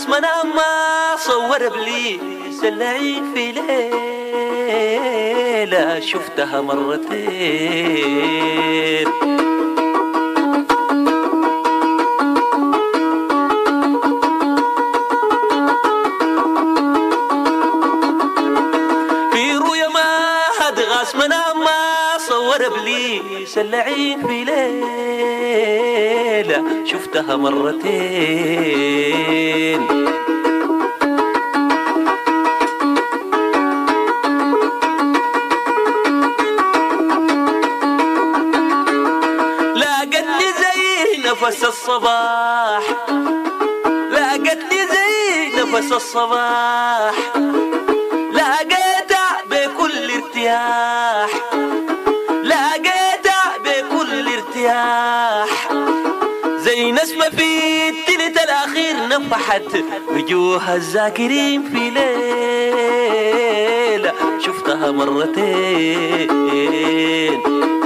غاس منام ما صور ابليس اللعين في ليلة شفتها مرتين. في رؤيا ما هد غاس منام ما صور ابليس اللعين في ليلة شفتها مرتين. لاقتني زي نفس الصباح، لاقتني زي نفس الصباح، لقيتها بكل ارتياح، لقيتها بكل ارتياح، زي نسمة في التلت الأخير نفحت وجوه الذاكرين في ليلة شفتها مرتين.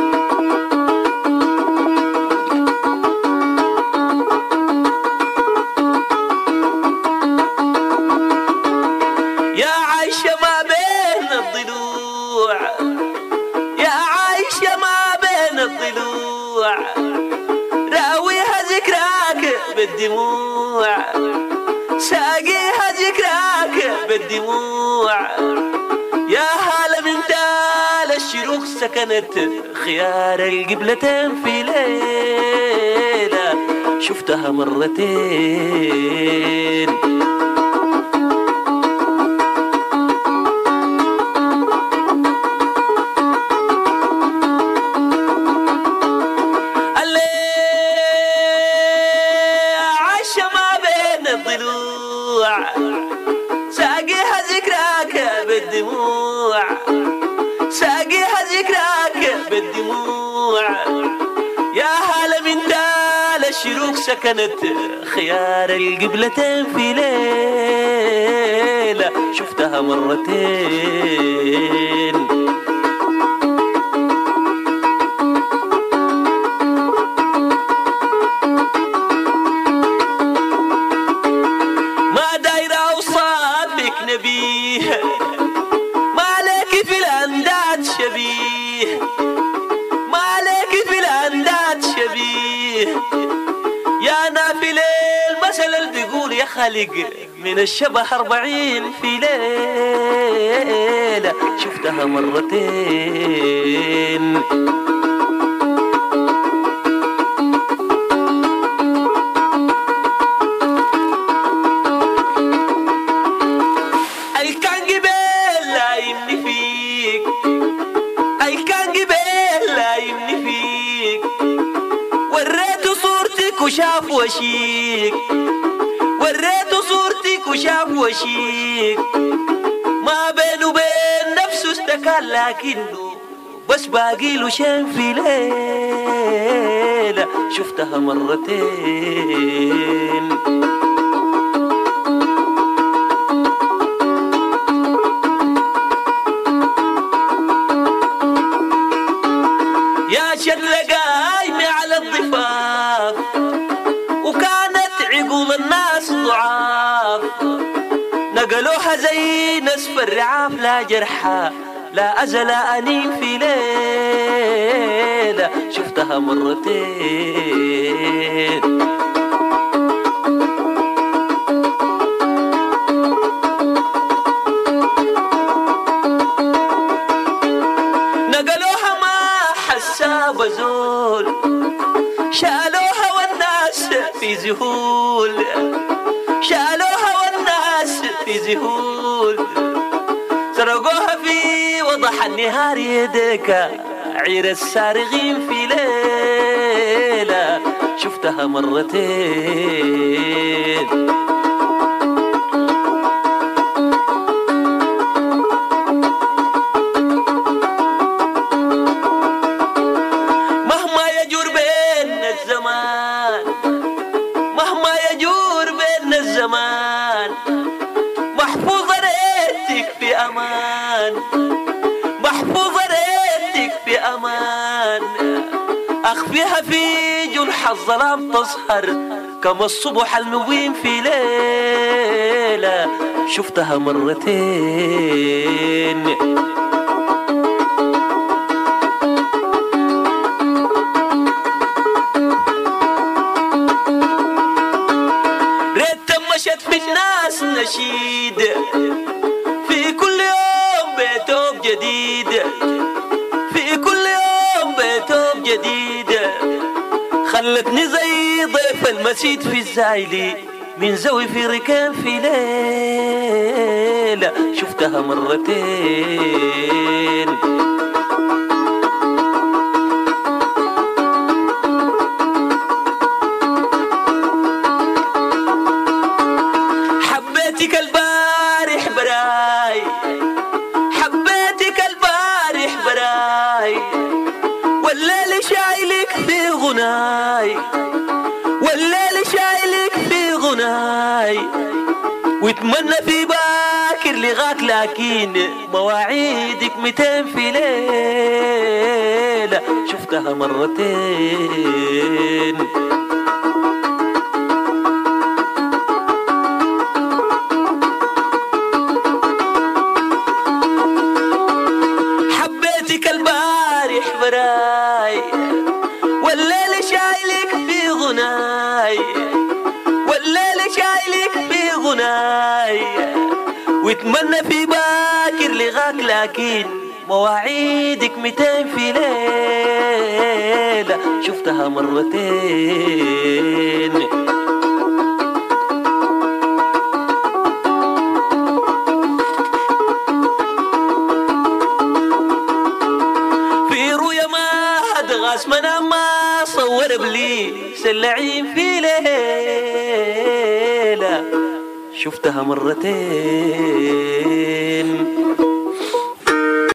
يا عايشة ما بين الضلوع، يا عايشة ما بين الضلوع، راويها ذكراك بالدموع، ساقيها ذكراك بالدموع. يا هلا من تال الشروق سكنت خيار القبلتين في ليلة شفتها مرتين. ساقيها ذكراك بالدموع، ساقيها ذكراك بالدموع. يا هلا من دال الشروق سكنت خيار القبلتين في ليلة شفتها مرتين. نبيه ما لك في الأنداد شبيه، ما لك في الأنداد شبيه. يا نافل المثل اللي بيقول يا خالق من الشبه 40 في ليلة شفتها مرتين. وشاف وشيك، وريته صورتك وشاف وشيك، ما بينه وبين نفسه استكان لكنه بس باقي له شين في ليلة شفتها مرتين. يا شلة قايمة على الضفاف وكانت عقول الناس ضعاف، نقلوها زي نسف الرعاف لا جرحى لا أزل أنين في ليلة شفتها مرتين. نقلوها ما حساب زول، شالوها والناس في ذهول، شالوها والناس في ذهول، سرقوها في وضح النهار يدك عير السارغين في ليلة شفتها مرتين. مهما يجور بين الزمان، مهما يجور بين الزمان، محفوظة ريتك في أمان، محفوظة ريتك في أمان. أخفيها في جنح الظلام تسهر كما الصبح المبين في ليلة شفتها مرتين. ريت مشت في الناس نشيد في كل يوم بيتوب جديد، في كل يوم بيتوب جديد. خلتني زي ضيف المسيد في الزايلي من زوي في ركان في ليلة شفتها مرتين. حبيتك البارح براي، حبيتك البارح براي، والليل شايلك في غناي، والليل شايلك في غناي. واتمنى في باكر لغاك لكن مواعيدك 200 في ليلة شفتها مرتين. حبيتك البارح براي، والليل شايلك في غناي، والليل شايلك في غناي. واتمنى في باكر لغاك لكن مواعيدك 200 في ليلة شفتها مرتين. في رؤيا ما أدغاس منام ما صور بليس اللعين في ليلة شفتها مرتين.